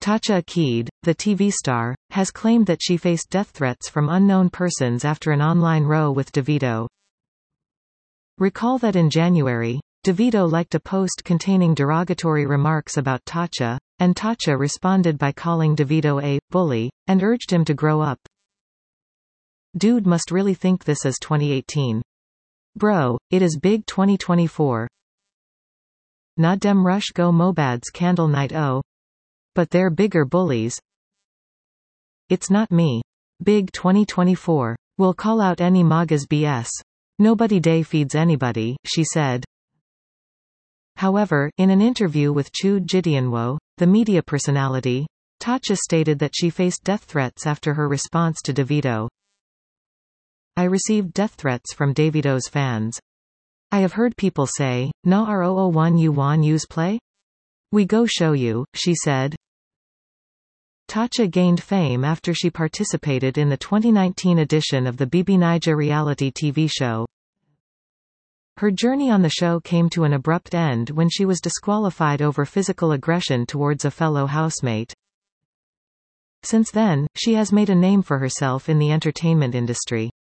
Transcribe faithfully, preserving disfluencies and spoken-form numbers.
Tasha Akid, the T V star, has claimed that she faced death threats from unknown persons after an online row with Davido. Recall that in January, Davido liked a post containing derogatory remarks about Tasha, and Tasha responded by calling Davido a bully, and urged him to grow up. Dude must really think this is twenty eighteen. Bro, it is big twenty twenty-four. Na dem rush go Mobad's candle night oh. But they're bigger bullies. It's not me. Big twenty twenty-four. We'll call out any MAGA's B S. Nobody day feeds anybody, she said. However, in an interview with Chud Gideonwo, the media personality, Tasha stated that she faced death threats after her response to Davido. I received death threats from Davido's fans. I have heard people say, na R zero zero one you wan use play? We go show you, she said. Tasha gained fame after she participated in the twenty nineteen edition of the B B Naija reality T V show. Her journey on the show came to an abrupt end when she was disqualified over physical aggression towards a fellow housemate. Since then, she has made a name for herself in the entertainment industry.